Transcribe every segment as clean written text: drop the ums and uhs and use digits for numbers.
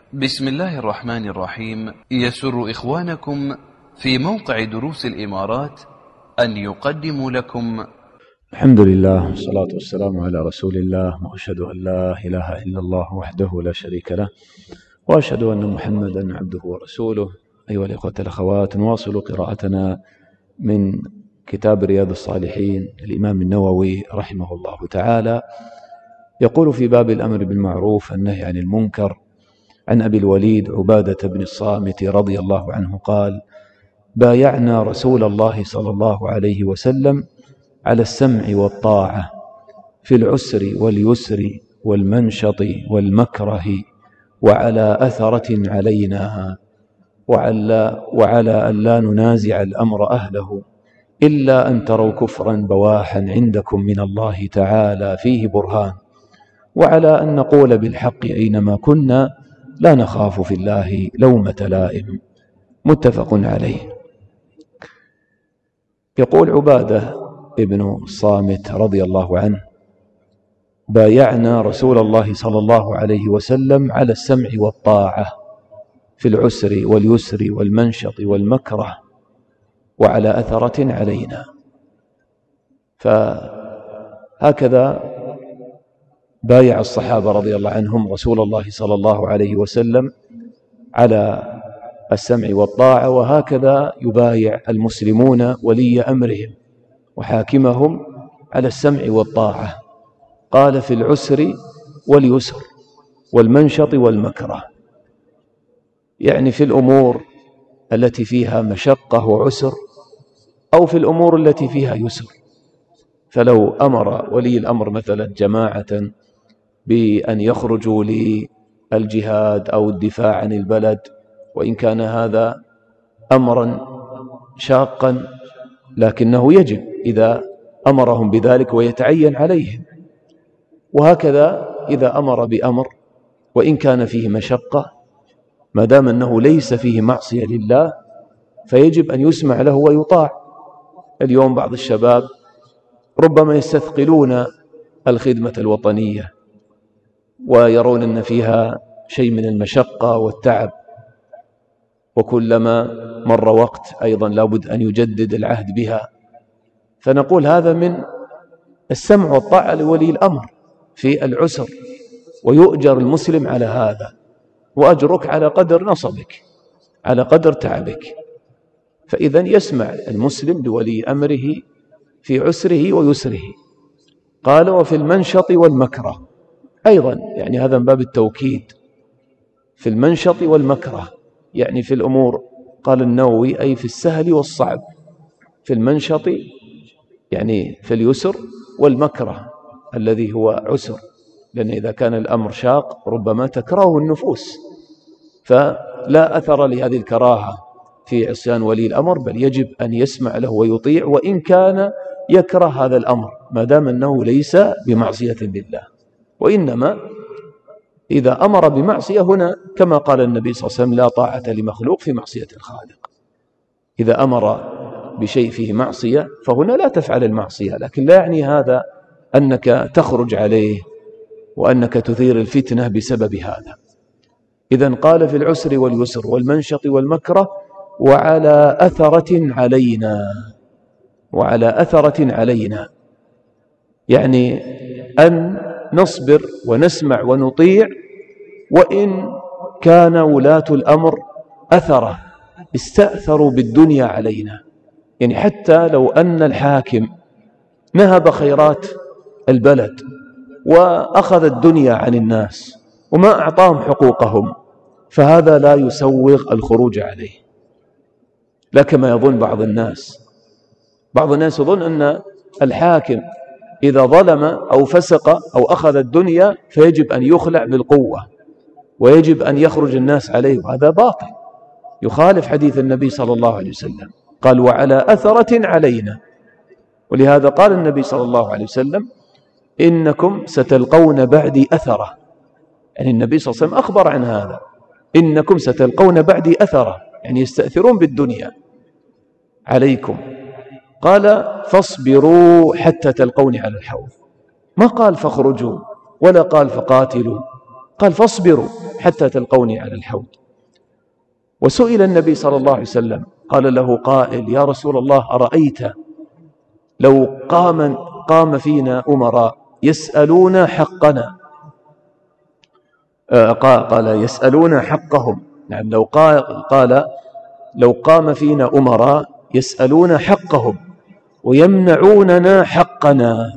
بسم الله الرحمن الرحيم. يسر إخوانكم في موقع دروس الإمارات أن يقدموا لكم الحمد لله والصلاة والسلام على رسول الله، وأشهد أن لا إله إلا الله وحده لا شريك له، وأشهد أن محمدا عبده ورسوله. أيها الإخوة الأخوات، نواصل قراءتنا من كتاب رياض الصالحين الإمام النووي رحمه الله تعالى. يقول في باب الأمر بالمعروف والنهي عن المنكر عن أبي الوليد عبادة بن الصامت رضي الله عنه قال: بايعنا رسول الله صلى الله عليه وسلم على السمع والطاعة في العسر واليسر والمنشط والمكره، وعلى أثرة علينا، وعلى أن لا ننازع الأمر أهله إلا أن تروا كفرا بواحا عندكم من الله تعالى فيه برهان، وعلى أن نقول بالحق أينما كنا لا نخاف في الله لومة لائم. متفق عليه. يقول عبادة ابن الصامت رضي الله عنه: بايعنا رسول الله صلى الله عليه وسلم على السمع والطاعة في العسر واليسر والمنشط والمكره، وعلى أثرة علينا. فهكذا بايع الصحابة رضي الله عنهم رسول الله صلى الله عليه وسلم على السمع والطاعة، وهكذا يبايع المسلمون ولي أمرهم وحاكمهم على السمع والطاعة. قال: في العسر واليسر والمنشط والمكره، يعني في الأمور التي فيها مشقة وعسر، أو في الأمور التي فيها يسر. فلو أمر ولي الأمر مثلا جماعة بأن يخرجوا للجهاد أو الدفاع عن البلد، وإن كان هذا أمرا شاقا، لكنه يجب إذا أمرهم بذلك ويتعين عليهم. وهكذا إذا أمر بأمر وإن كان فيه مشقة، ما دام أنه ليس فيه معصية لله فيجب أن يسمع له ويطاع. اليوم بعض الشباب ربما يستثقلون الخدمة الوطنية ويرون أن فيها شيء من المشقة والتعب، وكلما مر وقت أيضا لابد أن يجدد العهد بها. فنقول هذا من السمع والطاعة لولي الأمر في العسر، ويؤجر المسلم على هذا، وأجرك على قدر نصبك، على قدر تعبك. فإذا يسمع المسلم لولي أمره في عسره ويسره. قال: وفي المنشط والمكره أيضا، يعني هذا من باب التوكيد. في المنشط والمكره يعني في الأمور، قال النووي، أي في السهل والصعب. في المنشط يعني في اليسر، والمكره الذي هو عسر، لأن إذا كان الأمر شاق ربما تكرهه النفوس، فلا أثر لهذه الكراهة في عصيان ولي الأمر، بل يجب أن يسمع له ويطيع وإن كان يكره هذا الأمر، ما دام أنه ليس بمعصية لله. وإنما إذا أمر بمعصية هنا كما قال النبي صلى الله عليه وسلم: لا طاعة لمخلوق في معصية الخالق. إذا أمر بشيء فيه معصية فهنا لا تفعل المعصية، لكن لا يعني هذا أنك تخرج عليه وأنك تثير الفتنة بسبب هذا. إذن قال: في العسر واليسر والمنشط والمكره، وعلى أثرة علينا. وعلى أثرة علينا يعني أن نصبر ونسمع ونطيع، وإن كان ولاة الأمر أثرة استأثروا بالدنيا علينا. يعني حتى لو أن الحاكم نهب خيرات البلد وأخذ الدنيا عن الناس وما أعطاهم حقوقهم، فهذا لا يسوغ الخروج عليه. لا كما يظن بعض الناس. بعض الناس يظن أن الحاكم إذا ظلم أو فسق أو أخذ الدنيا فيجب أن يخلع بالقوة ويجب أن يخرج الناس عليه، وهذا باطل، يخالف حديث النبي صلى الله عليه وسلم. قال: وعلى أثرة علينا. ولهذا قال النبي صلى الله عليه وسلم: إنكم ستلقون بعدي أثرة. يعني النبي صلى الله عليه وسلم أخبر عن هذا: إنكم ستلقون بعدي أثرة، يعني يستأثرون بالدنيا عليكم. قال: فاصبروا حتى تلقوني على الحوض. ما قال فاخرجوا ولا قال فقاتلوا، قال فاصبروا حتى تلقوني على الحوض. وسئل النبي صلى الله عليه وسلم قال له قائل يا رسول الله أرأيت لو قام فينا أمراء يسألون حقنا، قال يسألون حقهم، نعم لو قام فينا أمراء يسألون حقهم ويمنعوننا حقنا.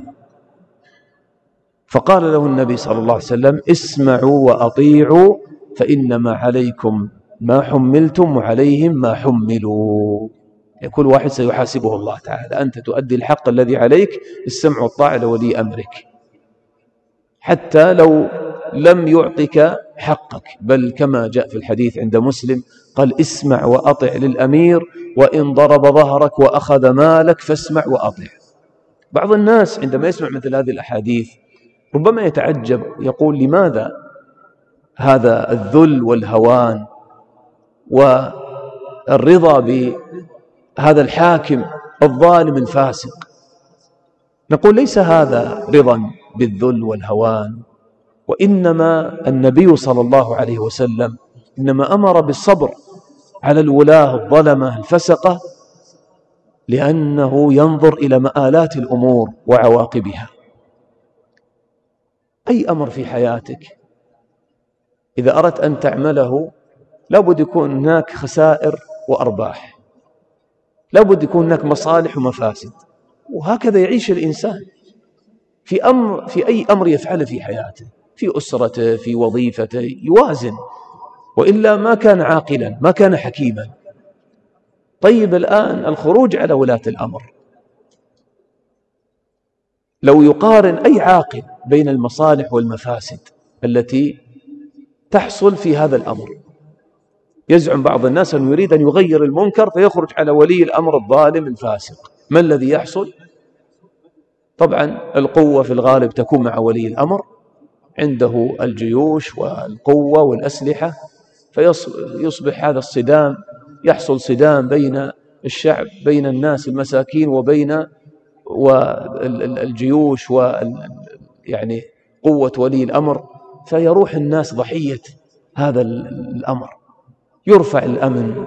فقال له النبي صلى الله عليه وسلم اسمعوا وأطيعوا فإنما عليكم ما حملتم وعليهم ما حملوا. كل واحد سيحاسبه الله تعالى، أنت تؤدي الحق الذي عليك، السمع والطاعة لولي أمرك حتى لو لم يعطك حقك، بل كما جاء في الحديث عند مسلم قال اسمع وأطع للأمير وإن ضرب ظهرك وأخذ مالك فاسمع وأطع. بعض الناس عندما يسمع مثل هذه الأحاديث ربما يتعجب، يقول لماذا هذا الذل والهوان والرضا بهذا الحاكم الظالم الفاسق؟ نقول ليس هذا رضا بالذل والهوان، وإنما النبي صلى الله عليه وسلم إنما أمر بالصبر على الولاة الظلمة الفسقة لأنه ينظر إلى مآلات الأمور وعواقبها. أي أمر في حياتك إذا أردت أن تعمله لابد يكون هناك خسائر وأرباح، لابد يكون هناك مصالح ومفاسد، وهكذا يعيش الإنسان في أي أمر يفعله في حياته، في أسرته، في وظيفته، يوازن، وإلا ما كان عاقلا، ما كان حكيما. طيب الآن الخروج على ولاة الأمر، لو يقارن أي عاقل بين المصالح والمفاسد التي تحصل في هذا الأمر، يزعم بعض الناس أنه يريد أن يغير المنكر فيخرج على ولي الأمر الظالم الفاسق. ما الذي يحصل؟ طبعا القوة في الغالب تكون مع ولي الأمر، عنده الجيوش والقوة والأسلحة، فيصبح هذا الصدام، يحصل صدام بين الشعب، بين الناس المساكين وبين والجيوش يعني قوة ولي الأمر، فيروح الناس ضحية هذا الأمر، يرفع الأمن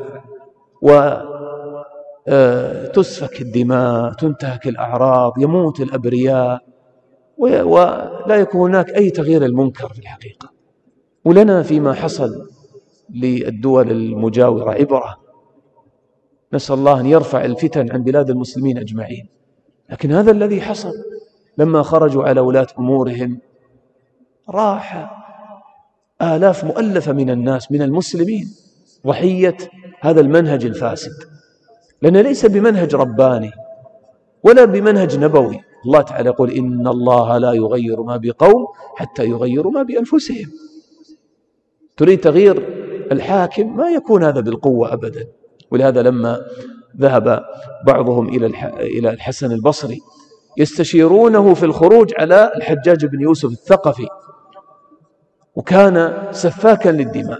وتسفك الدماء، تنتهك الأعراض، يموت الأبرياء، ولا يكون هناك أي تغيير المنكر في الحقيقة. ولنا فيما حصل للدول المجاورة عبرة، نسأل الله أن يرفع الفتن عن بلاد المسلمين أجمعين. لكن هذا الذي حصل لما خرجوا على ولاة أمورهم، راح آلاف مؤلفة من الناس من المسلمين ضحية هذا المنهج الفاسد، لأنه ليس بمنهج رباني ولا بمنهج نبوي. الله تعالى يقول إن الله لا يغير ما بقوم حتى يغيروا ما بأنفسهم. تريد تغيير الحاكم، ما يكون هذا بالقوة أبدا. ولهذا لما ذهب بعضهم إلى الحسن البصري يستشيرونه في الخروج على الحجاج بن يوسف الثقفي، وكان سفاكا للدماء،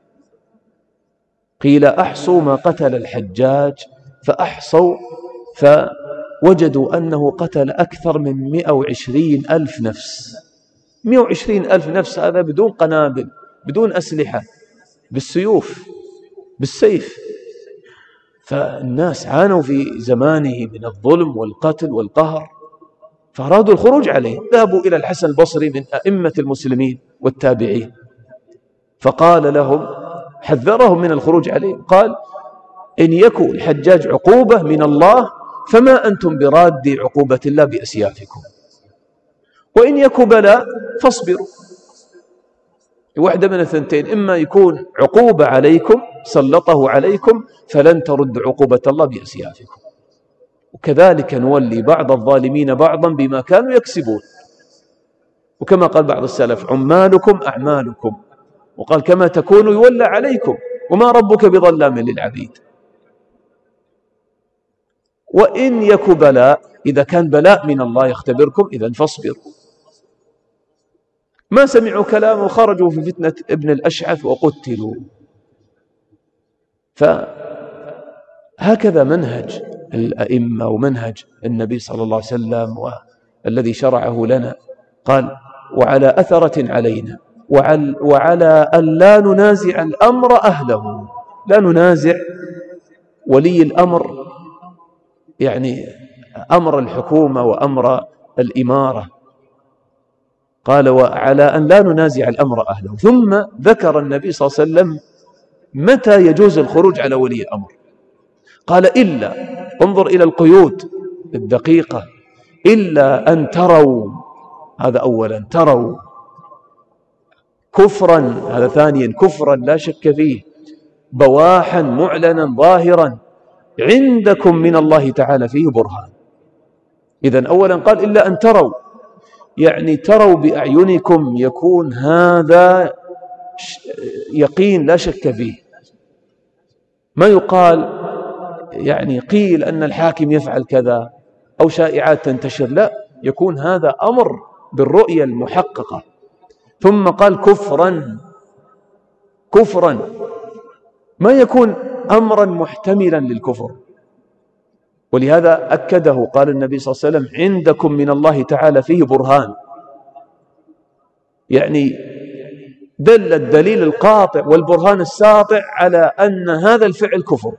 قيل أحصوا ما قتل الحجاج، فأحصوا فوجدوا أنه قتل أكثر من 120,000 نفس. 120,000 نفس، هذا بدون قنابل، بدون أسلحة، بالسيوف، بالسيف. فالناس عانوا في زمانه من الظلم والقتل والقهر، فأرادوا الخروج عليه. ذهبوا إلى الحسن البصري من أئمة المسلمين والتابعين، فقال لهم، حذرهم من الخروج عليه، قال إن يكن الحجاج عقوبة من الله فما أنتم برادي عقوبة الله بأسيافكم، وإن يكن بلاء فاصبروا. واحدة من الثنتين، إما يكون عقوبة عليكم سلطه عليكم فلن ترد عقوبة الله بأسيافكم، وكذلك نولي بعض الظالمين بعضا بما كانوا يكسبون. وكما قال بعض السلف عمالكم أعمالكم، وقال كما تكونوا يولى عليكم وما ربك بظلام للعبيد. وإن يك بلاء، إذا كان بلاء من الله يختبركم، إذن فاصبروا. ما سمعوا كلامه وخرجوا في فتنة ابن الأشعث وقتلوا. فهكذا منهج الأئمة ومنهج النبي صلى الله عليه وسلم والذي شرعه لنا. قال وعلى أثرة علينا وعلى أن لا ننازع الأمر أهله، لا ننازع ولي الأمر، يعني أمر الحكومة وأمر الإمارة. قال وعلى أن لا ننازع الأمر أهله. ثم ذكر النبي صلى الله عليه وسلم متى يجوز الخروج على ولي الأمر. قال إلا، انظر إلى القيود الدقيقة، إلا أن تروا، هذا أولا، تروا كفرا، هذا ثانيا، كفرا لا شك فيه، بواحا معلنا ظاهرا عندكم من الله تعالى فيه برهان. إذن أولا قال إلا أن تروا، يعني تروا بأعينكم، يكون هذا يقين لا شك فيه. ما يقال يعني قيل أن الحاكم يفعل كذا أو شائعات تنتشر، لا، يكون هذا أمر بالرؤية المحققة. ثم قال كفرا، كفرا، ما يكون أمرا محتملا للكفر. ولهذا أكده، قال النبي صلى الله عليه وسلم عندكم من الله تعالى فيه برهان، يعني دل الدليل القاطع والبرهان الساطع على أن هذا الفعل كفر.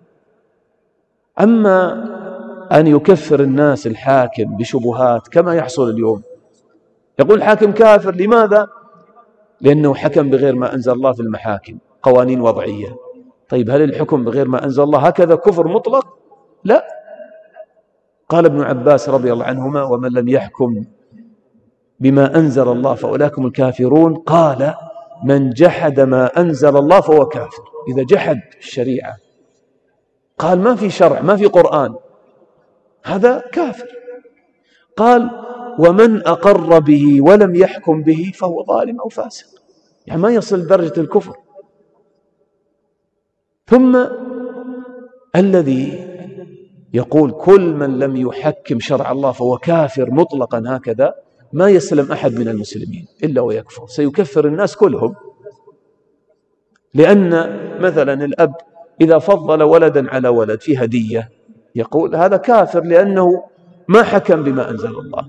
أما أن يكفر الناس الحاكم بشبهات كما يحصل اليوم، يقول الحاكم كافر، لماذا؟ لأنه حكم بغير ما أنزل الله في المحاكم، قوانين وضعية. طيب هل الحكم بغير ما أنزل الله هكذا كفر مطلق؟ لا. قال ابن عباس رضي الله عنهما ومن لم يحكم بما أنزل الله فأولئك هم الكافرون. قال من جحد ما أنزل الله فهو كافر. إذا جحد الشريعة، قال ما في شرع، ما في قرآن، هذا كافر. قال ومن أقر به ولم يحكم به فهو ظالم أو فاسق، يعني ما يصل لدرجة الكفر. ثم الذي يقول كل من لم يحكم شرع الله فهو كافر مطلقا هكذا، ما يسلم أحد من المسلمين إلا ويكفر، سيكفر الناس كلهم. لأن مثلا الأب إذا فضل ولدا على ولد في هدية، يقول هذا كافر لأنه ما حكم بما أنزل الله.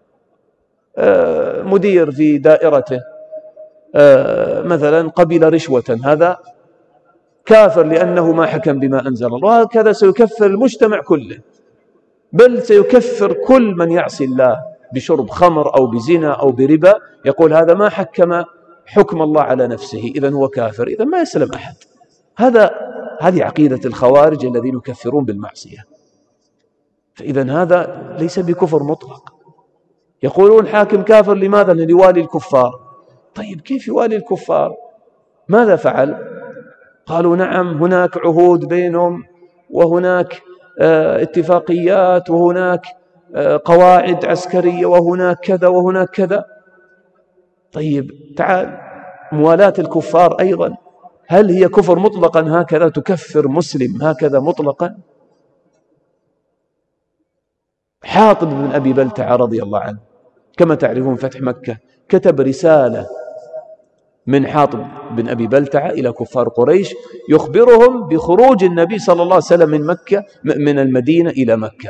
مدير في دائرته مثلا قبل رشوة، هذا كافر لأنه ما حكم بما أنزل الله. وهكذا سيكفر المجتمع كله، بل سيكفر كل من يعصي الله بشرب خمر أو بزنا أو بربا، يقول هذا ما حكم حكم الله على نفسه، إذن هو كافر، إذن ما يسلم أحد. هذه عقيدة الخوارج الذين يكفرون بالمعصية. فإذن هذا ليس بكفر مطلق. يقولون حاكم كافر، لماذا؟ ليوالي الكفار. طيب كيف يوالي الكفار؟ ماذا فعل؟ قالوا نعم، هناك عهود بينهم، وهناك اتفاقيات، وهناك قواعد عسكرية، وهناك كذا وهناك كذا. طيب تعال، موالاة الكفار أيضا، هل هي كفر مطلقا هكذا تكفر مسلم هكذا مطلقا؟ حاطب بن أبي بلتعة رضي الله عنه كما تعرفون فتح مكة، كتب رسالة من حاطب بن أبي بلتعة إلى كفار قريش يخبرهم بخروج النبي صلى الله عليه وسلم من المدينة إلى مكة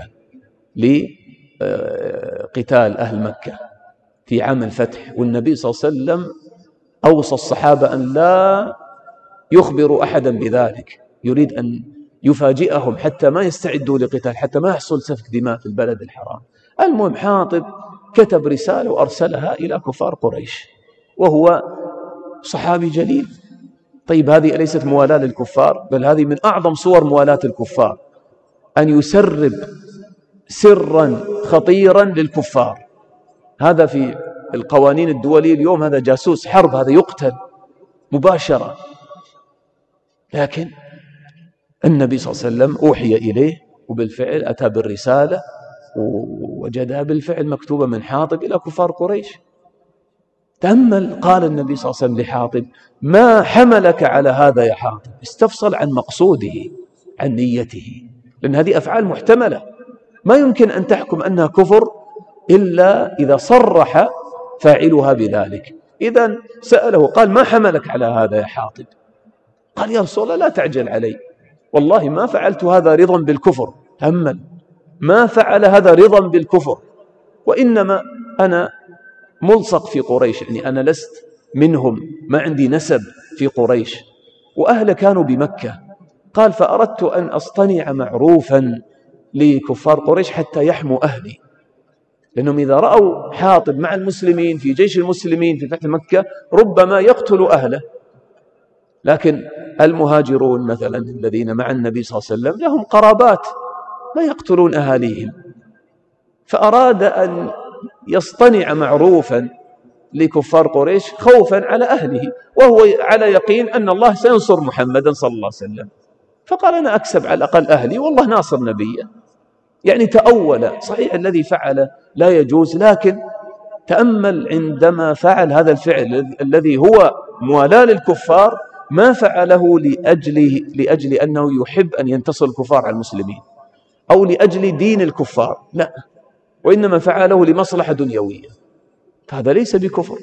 لقتال أهل مكة في عام الفتح. والنبي صلى الله عليه وسلم أوصى الصحابة أن لا يخبروا أحدا بذلك، يريد أن يفاجئهم حتى ما يستعدوا لقتال، حتى ما يحصل سفك دماء في البلد الحرام. المهم حاطب كتب رسالة وأرسلها إلى كفار قريش، وهو صحابي جليل. طيب هذه أليست موالاة للكفار؟ بل هذه من أعظم صور موالاة الكفار، أن يسرب سرا خطيرا للكفار. هذا في القوانين الدولية اليوم، هذا جاسوس حرب، هذا يقتل مباشرة. لكن النبي صلى الله عليه وسلم أوحي إليه، وبالفعل أتى بالرسالة ووجدها بالفعل مكتوبة من حاطب إلى كفار قريش. تأمل، قال النبي صلى الله عليه وسلم لحاطب ما حملك على هذا يا حاطب؟ استفصل عن مقصوده، عن نيته، لأن هذه أفعال محتملة، ما يمكن أن تحكم أنها كفر إلا إذا صرح فاعلها بذلك. إذن سأله، قال ما حملك على هذا يا حاطب؟ قال يا رسول الله لا تعجل علي، والله ما فعلت هذا رضا بالكفر. تأمل، ما فعل هذا رضا بالكفر، وإنما أنا ملصق في قريش، يعني أنا لست منهم، ما عندي نسب في قريش، وأهله كانوا بمكة. قال فأردت أن أصطنع معروفا لكفار قريش حتى يحموا أهلي، لأنهم إذا رأوا حاطب مع المسلمين في جيش المسلمين في فتح مكة ربما يقتل أهله. لكن المهاجرون مثلا الذين مع النبي صلى الله عليه وسلم لهم قرابات ما يقتلون أهاليهم، فأراد أن يصطنع معروفا لكفار قريش خوفا على أهله، وهو على يقين أن الله سينصر محمدا صلى الله عليه وسلم، فقال أنا أكسب على الأقل أهلي والله ناصر نبيه. يعني تأول. صحيح الذي فعل لا يجوز، لكن تأمل عندما فعل هذا الفعل الذي هو موالاة للكفار ما فعله لأجل أنه يحب أن ينتصر الكفار على المسلمين أو لأجل دين الكفار، لا، وإنما فعله لمصلحة دنيوية، فهذا ليس بكفر.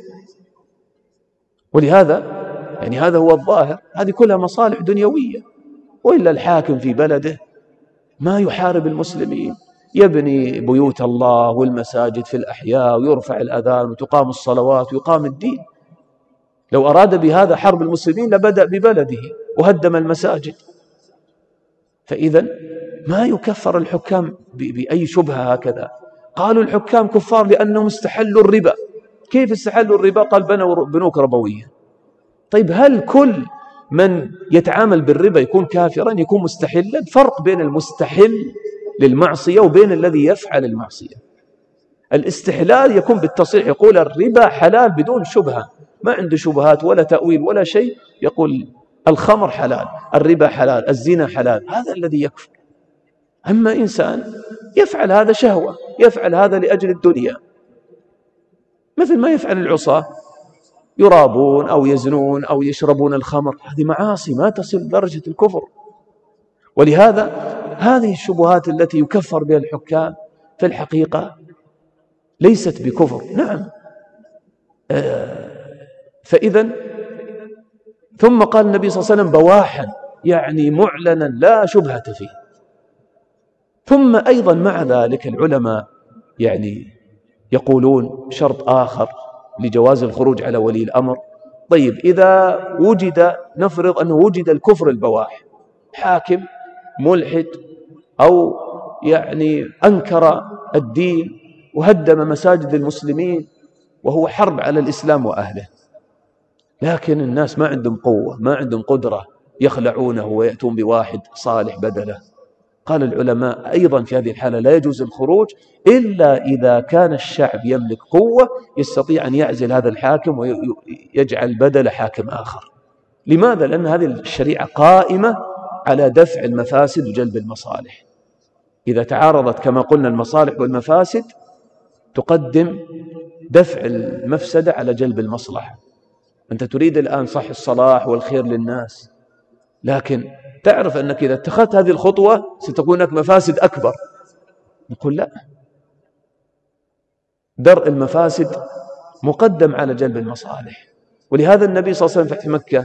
ولهذا يعني هذا هو الظاهر، هذه كلها مصالح دنيوية. وإلا الحاكم في بلده ما يحارب المسلمين، يبني بيوت الله والمساجد في الأحياء ويرفع الأذان وتقام الصلوات ويقام الدين. لو أراد بهذا حرب المسلمين لبدأ ببلده وهدم المساجد. فإذا ما يكفر الحكام بأي شبهة هكذا. قالوا الحكام كفار لأنهم استحلوا الربا. كيف استحلوا الربا؟ قال بنوا بنوك ربوية. طيب هل كل من يتعامل بالربا يكون كافرا يكون مستحلا؟ فرق بين المستحل للمعصية وبين الذي يفعل المعصية. الاستحلال يكون بالتصريح، يقول الربا حلال بدون شبهة، ما عنده شبهات ولا تأويل ولا شيء، يقول الخمر حلال، الربا حلال، الزنا حلال، هذا الذي يكفر. أما إنسان يفعل هذا شهوة، يفعل هذا لأجل الدنيا، مثل ما يفعل العصاة، يرابون أو يزنون أو يشربون الخمر، هذه معاصي ما تصل درجة الكفر. ولهذا هذه الشبهات التي يكفر بها الحكام في الحقيقة ليست بكفر. نعم. فإذا ثم قال النبي صلى الله عليه وسلم بواحا، يعني معلنا لا شبهة فيه. ثم أيضا مع ذلك العلماء يعني يقولون شرط آخر لجواز الخروج على ولي الأمر. طيب إذا وجد، نفرض أنه وجد الكفر البواح، حاكم ملحد أو يعني أنكر الدين وهدم مساجد المسلمين وهو حرب على الإسلام وأهله، لكن الناس ما عندهم قوة، ما عندهم قدرة، يخلعونه ويأتون بواحد صالح بدله. قال العلماء أيضا في هذه الحالة لا يجوز الخروج إلا إذا كان الشعب يملك قوة يستطيع أن يعزل هذا الحاكم ويجعل بدل حاكم آخر. لماذا؟ لأن هذه الشريعة قائمة على دفع المفاسد وجلب المصالح. إذا تعارضت كما قلنا المصالح والمفاسد تقدم دفع المفسدة على جلب المصلحة. أنت تريد الآن صح الصلاح والخير للناس، لكن تعرف أنك إذا اتخذت هذه الخطوة ستكون هناك مفاسد أكبر. نقول لا، درء المفاسد مقدم على جلب المصالح. ولهذا النبي صلى الله عليه وسلم في مكة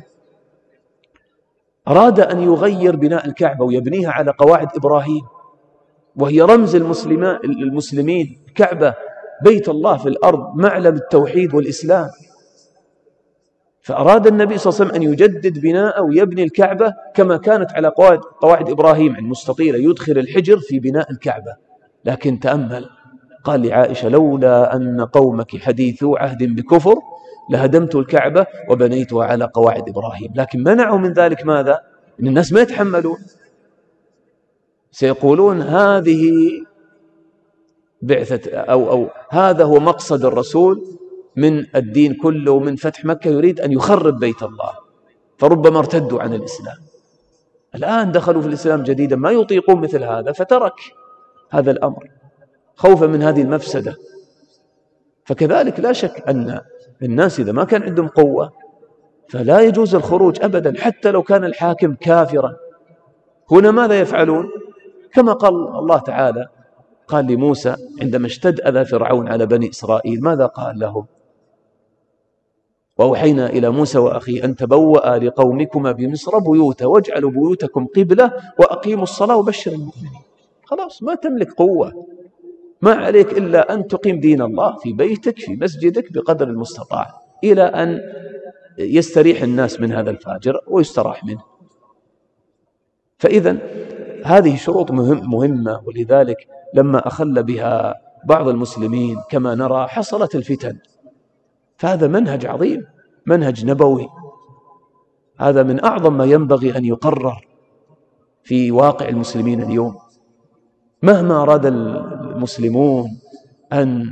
أراد أن يغير بناء الكعبة ويبنيها على قواعد إبراهيم، وهي رمز المسلمين. الكعبة بيت الله في الأرض، معلم التوحيد والإسلام. فأراد النبي صلى الله عليه وسلم أن يجدد بناءه ويبني الكعبة كما كانت على قواعد إبراهيم المستطيلة، يدخل الحجر في بناء الكعبة. لكن تأمل، قال لعائشة لولا أن قومك حديثو عهد بكفر لهدمت الكعبة وبنيتها على قواعد إبراهيم. لكن منعوا من ذلك ماذا؟ إن الناس ما يتحملون، سيقولون هذه بعثة أو هذا هو مقصد الرسول من الدين كله ومن فتح مكة، يريد أن يخرب بيت الله، فربما ارتدوا عن الإسلام. الآن دخلوا في الإسلام جديدا ما يطيقون مثل هذا، فترك هذا الأمر خوفا من هذه المفسدة. فكذلك لا شك أن الناس إذا ما كان عندهم قوة فلا يجوز الخروج أبدا، حتى لو كان الحاكم كافرا. هنا ماذا يفعلون؟ كما قال الله تعالى، قال لموسى عندما اشتد أذى فرعون على بني إسرائيل ماذا قال لهم؟ وأوحينا إلى موسى وأخيه أن تبوأ لقومكما بمصر بيوتا واجعلوا بيوتكم قبلة وأقيموا الصلاة وبشر المؤمنين. خلاص ما تملك قوة، ما عليك إلا أن تقيم دين الله في بيتك في مسجدك بقدر المستطاع، إلى أن يستريح الناس من هذا الفاجر ويستراح منه. فإذا هذه شروط مهمة، ولذلك لما أخل بها بعض المسلمين كما نرى حصلت الفتن. فهذا منهج عظيم، منهج نبوي، هذا من أعظم ما ينبغي أن يقرر في واقع المسلمين اليوم. مهما أراد المسلمون أن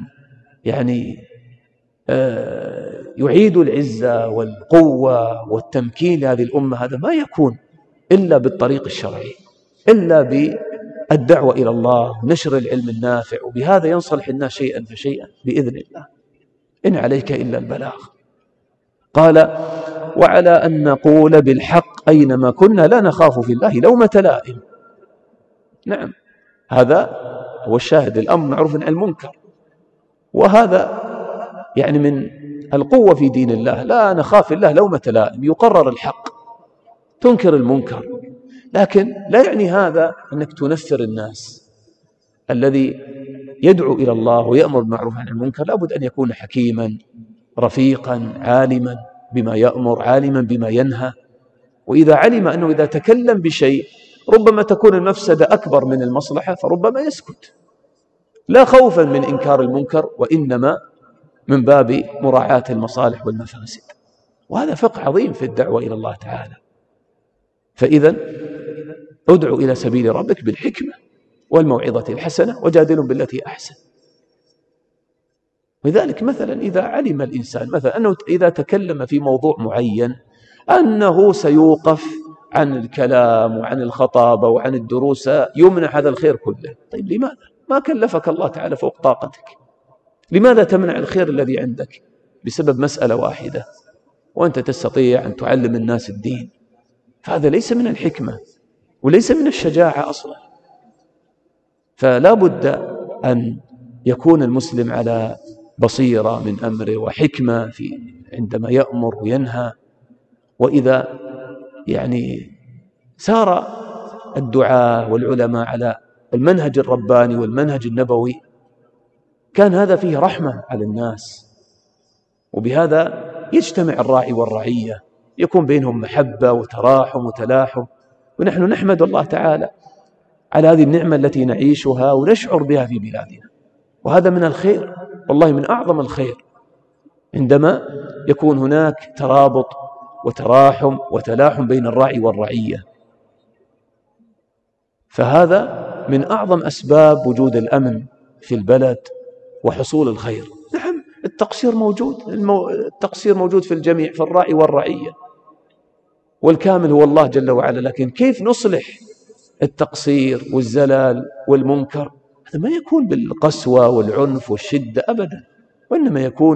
يعيدوا العزة والقوة والتمكين لهذه الأمة، هذا ما يكون إلا بالطريق الشرعي، إلا بالدعوة إلى الله ونشر العلم النافع، وبهذا ينصلح الناس شيئا فشيئا بإذن الله. إن عليك إلا البلاغ. قال: وعلى أن نقول بالحق أينما كنا لا نخاف في الله لومة لائم. نعم، هذا هو الشاهد، الأمر معروف عن المنكر، وهذا من القوة في دين الله. لا نخاف في الله لومة لائم، يقرر الحق، تنكر المنكر، لكن لا يعني هذا أنك تنفر الناس. الذي يدعو إلى الله ويأمر بالمعروف عن المنكر لابد أن يكون حكيما رفيقا عالما بما يأمر، عالما بما ينهى. وإذا علم أنه إذا تكلم بشيء ربما تكون المفسدة أكبر من المصلحة فربما يسكت، لا خوفا من إنكار المنكر، وإنما من باب مراعاة المصالح والمفاسد. وهذا فقه عظيم في الدعوة إلى الله تعالى. فإذا ادعو إلى سبيل ربك بالحكمة والموعظة الحسنة وجادلهم بالتي أحسن. لذلك مثلا إذا علم الإنسان مثلا أنه إذا تكلم في موضوع معين أنه سيوقف عن الكلام وعن الخطابة وعن الدروس، يمنع هذا الخير كله. طيب لماذا؟ ما كلفك الله تعالى فوق طاقتك، لماذا تمنع الخير الذي عندك بسبب مسألة واحدة وأنت تستطيع أن تعلم الناس الدين؟ فهذا ليس من الحكمة وليس من الشجاعة أصلا. فلا بد أن يكون المسلم على بصيرة من أمره وحكمة عندما يأمر وينهى. وإذا سار الدعاة والعلماء على المنهج الرباني والمنهج النبوي كان هذا فيه رحمة على الناس، وبهذا يجتمع الراعي والرعية، يكون بينهم محبة وتراحم وتلاحم. ونحن نحمد الله تعالى على هذه النعمة التي نعيشها ونشعر بها في بلادنا، وهذا من الخير، والله من أعظم الخير عندما يكون هناك ترابط وتراحم وتلاحم بين الراعي والرعية. فهذا من أعظم أسباب وجود الأمن في البلد وحصول الخير. نعم، التقصير موجود، التقصير موجود في الجميع، في الراعي والرعية، والكامل هو الله جل وعلا. لكن كيف نصلح التقصير والزلال والمنكر؟ هذا ما يكون بالقسوة والعنف والشدة أبدا، وإنما يكون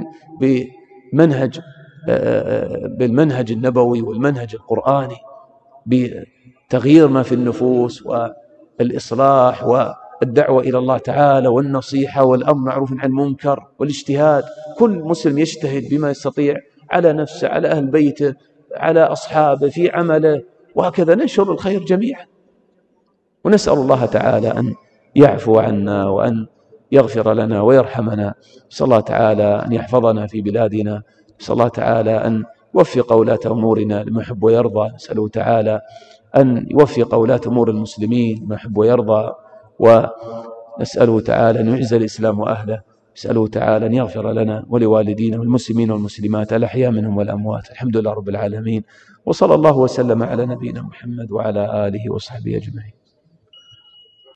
بالمنهج النبوي والمنهج القرآني، بتغيير ما في النفوس والإصلاح والدعوة إلى الله تعالى والنصيحة والأمر معروف عن المنكر والاجتهاد. كل مسلم يجتهد بما يستطيع على نفسه، على أهل بيته، على أصحابه، في عمله، وهكذا ننشر الخير جميعا. ونسأل الله تعالى أن يعفو عنا وأن يغفر لنا ويرحمنا. نسأل الله تعالى أن يحفظنا في بلادنا، نسأل الله تعالى أن يوفق ولاة أمورنا لما يحب ويرضى، نسأله تعالى أن يوفق ولاة أمور المسلمين لما يحب ويرضى، ونسأله تعالى أن يعز الإسلام وأهله، نسأله تعالى أن يغفر لنا ولوالدينا والمسلمين والمسلمات الأحياء منهم والأموات. الحمد لله رب العالمين، وصلى الله وسلم على نبينا محمد وعلى آله وصحبه أجمعين.